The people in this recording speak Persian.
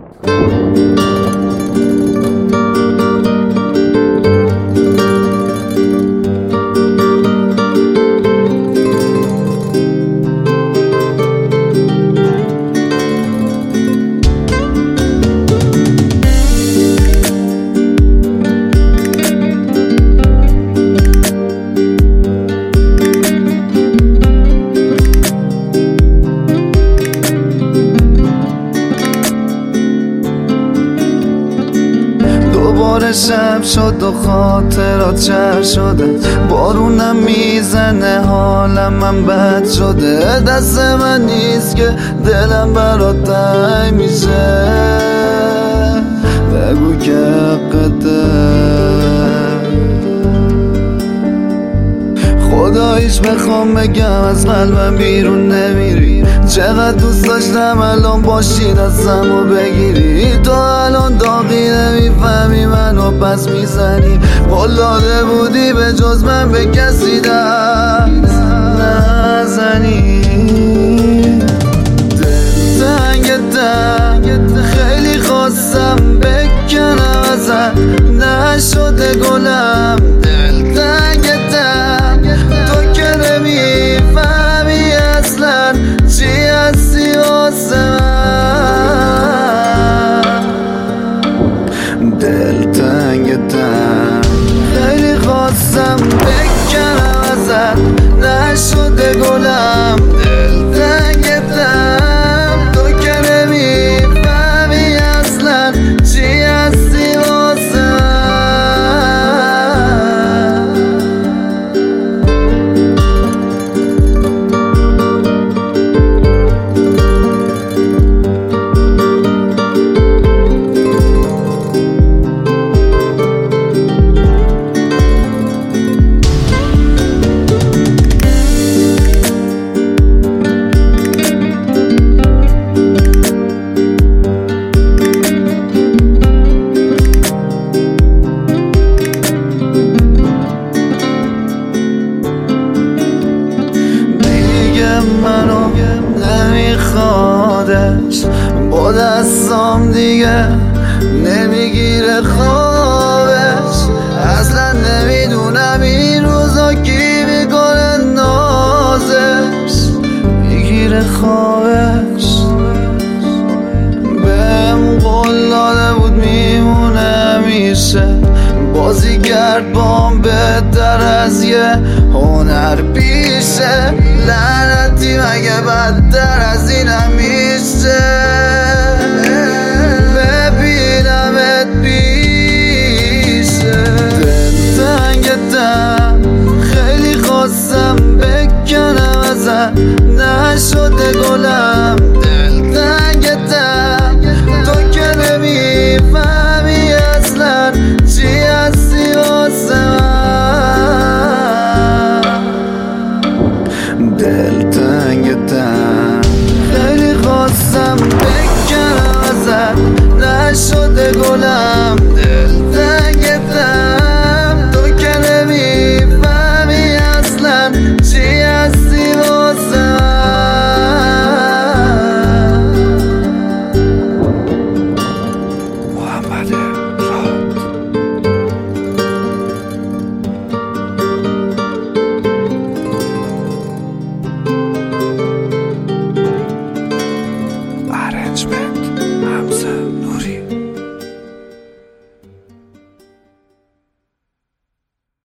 دوباره شب شد و خاطرات شهر شده، بارونم میزنه حالم من بد شده. دست من نیست که دلم برات تنگ میشه، بگو که حقته. خداییش بخوام بگم از قلبم بیرون نمیری، چقدر دوست داشتم الان باشی دستمو بگیری. تو الان داغی نمیفهمی منو پس میزنی، قلاده بودی به جز من به کسی دست نزنی. تنگ خیلی خواستم بکنم ازت، نشده گلم. دل تنگ تو که نمیفهمی اصلا چی هستی واسه من. دل تنگ خیلی خواستم بکنم ازت، نشده گلم. دل تنگ تو که نمیفهمی اصلا چی هستی واسه من. منو نمیخوادش، با دستام دیگه نمیگیره خوابش. اصلا نمیدونم این روزا کی میکنه نازش، میگیره خوابش. بهم قول داده بود میمونه همیشه، بازی کرد بام بهتر از یه هنر پیشه. لعنتی مگه بدتر از اینم میشه.